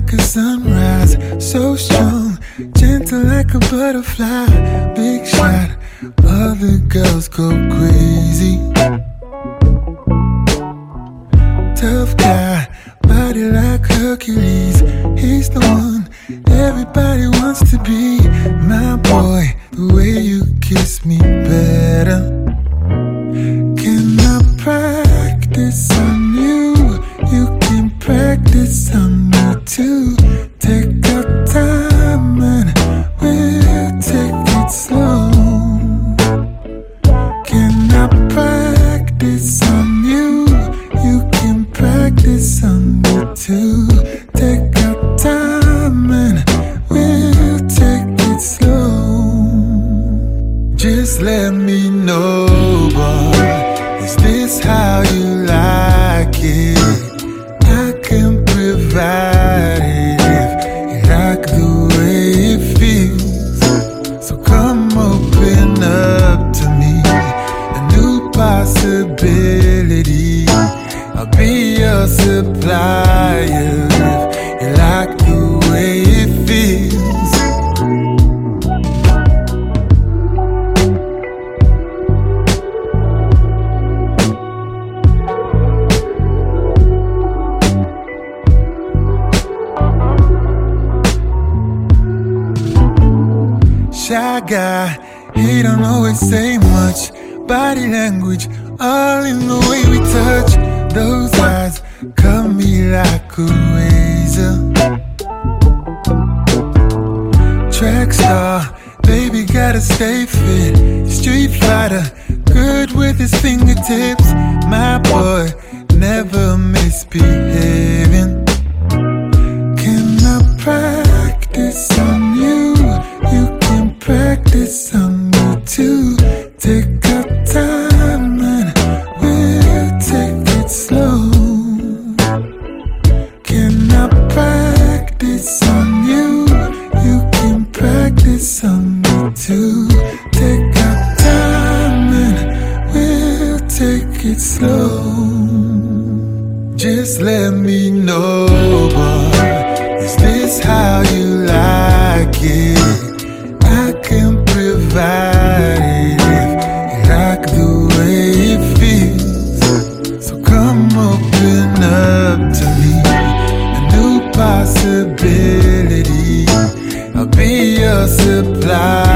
like a sunrise, so strong, gentle like a butterfly. Big shot, other girls go crazy. Tough guy, body like Hercules. He's the one everybody wants to be. My boy, the way you kiss me better. Can I practice on you? You can practice on me too. Take our time and we'll take it slow. Can I practice on you? You can practice on me too. Take our time and we'll take it slow. Just let me know, boy, is this how you like it? I can provide it if you like the way it feels. So come open up to me, a new possibility. I'll be your supplier if you like the way it feels. Shy guy, he don't always say much. Body language, all in the way we touch. Those eyes cut me like a razor. Track star, baby gotta stay fit. Street fighter, good with his fingertips. My boy, never misbehaving. Can I practice on you? You can practice on me too. Take our time and we'll take it slow. Can I practice on you? You can practice on me too. Take our time and we'll take it slow. Just let me know, boy, is this how you like it? I can provide it if you like the way it feels. So come open up to me, a new possibility. I'll be your supply.